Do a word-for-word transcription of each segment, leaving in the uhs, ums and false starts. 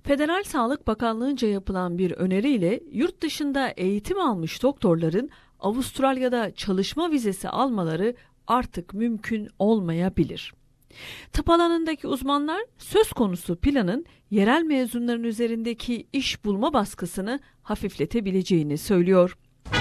Federal Sağlık Bakanlığı'nca yapılan bir öneriyle yurt dışında eğitim almış doktorların Avustralya'da çalışma vizesi almaları artık mümkün olmayabilir. Tıp alanındaki uzmanlar söz konusu planın yerel mezunların üzerindeki iş bulma baskısını hafifletebileceğini söylüyor.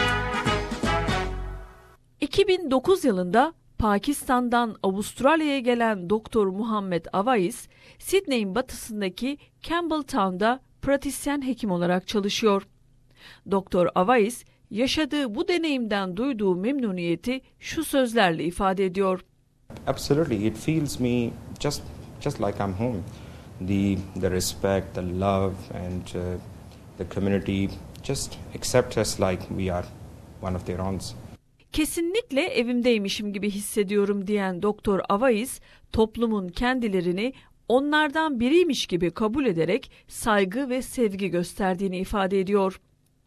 iki bin dokuz yılında Pakistan'dan Avustralya'ya gelen Doktor Muhammed Avais, Sydney'in batısındaki Campbelltown'da pratisyen hekim olarak çalışıyor. Doktor Avais, yaşadığı bu deneyimden duyduğu memnuniyeti şu sözlerle ifade ediyor. Absolutely, it feels me just just like I'm home. The the respect, the love, and uh, the community just accept us like we are one of their own. Kesinlikle evimdeymişim gibi hissediyorum diyen Doktor Avais, toplumun kendilerini onlardan biriymiş gibi kabul ederek saygı ve sevgi gösterdiğini ifade ediyor.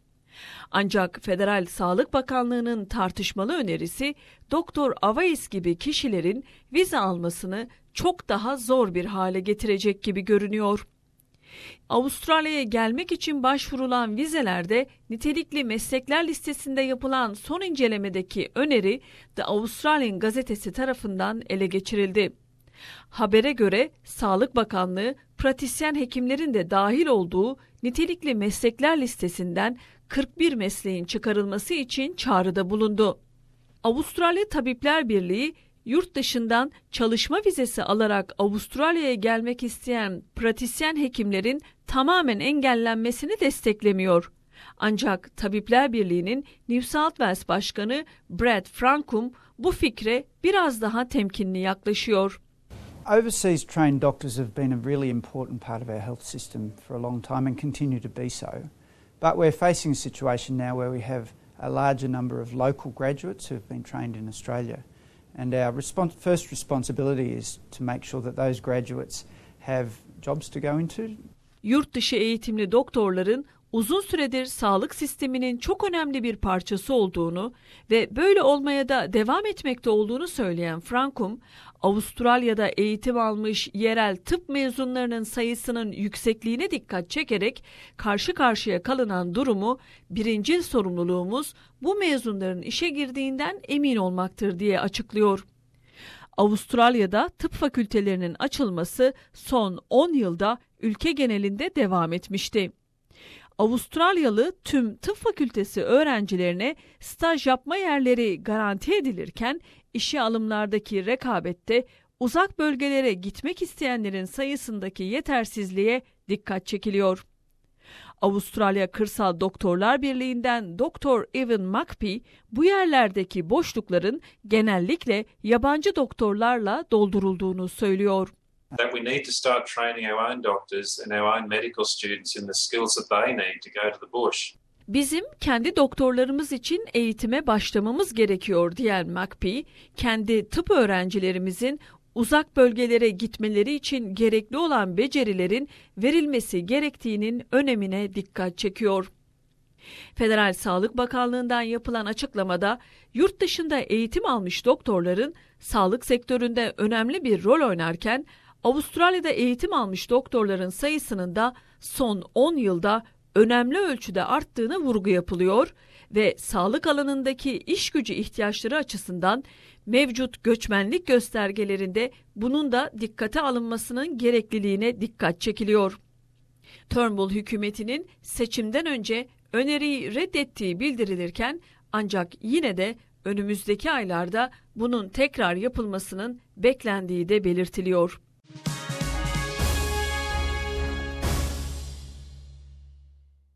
Ancak Federal Sağlık Bakanlığı'nın tartışmalı önerisi, Doktor Avais gibi kişilerin vize almasını çok daha zor bir hale getirecek gibi görünüyor. Avustralya'ya gelmek için başvurulan vizelerde nitelikli meslekler listesinde yapılan son incelemedeki öneri The Australian gazetesi tarafından ele geçirildi. Habere göre Sağlık Bakanlığı, pratisyen hekimlerin de dahil olduğu nitelikli meslekler listesinden kırk bir mesleğin çıkarılması için çağrıda bulundu. Avustralya Tabipler Birliği, yurt dışından çalışma vizesi alarak Avustralya'ya gelmek isteyen pratisyen hekimlerin tamamen engellenmesini desteklemiyor. Ancak Tabipler Birliği'nin New South Wales Başkanı Brad Francombe bu fikre biraz daha temkinli yaklaşıyor. Overseas trained doctors have been a really important part of our health system for a long time and continue to be so. But we're facing a situation now where we have a larger number of local graduates who have been trained in Australia. And our respons- first responsibility is to make sure that those graduates have jobs to go into. Yurt dışı eğitimli doktorların uzun süredir sağlık sisteminin çok önemli bir parçası olduğunu ve böyle olmaya da devam etmekte olduğunu söyleyen Francombe, Avustralya'da eğitim almış yerel tıp mezunlarının sayısının yüksekliğine dikkat çekerek karşı karşıya kalınan durumu, birincil sorumluluğumuz bu mezunların işe girdiğinden emin olmaktır diye açıklıyor. Avustralya'da tıp fakültelerinin açılması son on yılda ülke genelinde devam etmişti. Avustralyalı tüm tıp fakültesi öğrencilerine staj yapma yerleri garanti edilirken işe alımlardaki rekabette uzak bölgelere gitmek isteyenlerin sayısındaki yetersizliğe dikkat çekiliyor. Avustralya Kırsal Doktorlar Birliği'nden Doktor Evan McPhee bu yerlerdeki boşlukların genellikle yabancı doktorlarla doldurulduğunu söylüyor. That we need to start training our own doctors and our own medical students in the skills that they need to go to the bush. Bizim kendi doktorlarımız için eğitime başlamamız gerekiyor diyen McPhee, kendi tıp öğrencilerimizin uzak bölgelere gitmeleri için gerekli olan becerilerin verilmesi gerektiğinin önemine dikkat çekiyor. Federal Sağlık Bakanlığı'ndan yapılan açıklamada, yurt dışında eğitim almış doktorların sağlık sektöründe önemli bir rol oynarken, Avustralya'da eğitim almış doktorların sayısının da son on yılda önemli ölçüde arttığına vurgu yapılıyor ve sağlık alanındaki iş gücü ihtiyaçları açısından mevcut göçmenlik göstergelerinde bunun da dikkate alınmasının gerekliliğine dikkat çekiliyor. Turnbull hükümetinin seçimden önce öneriyi reddettiği bildirilirken, ancak yine de önümüzdeki aylarda bunun tekrar yapılmasının beklendiği de belirtiliyor.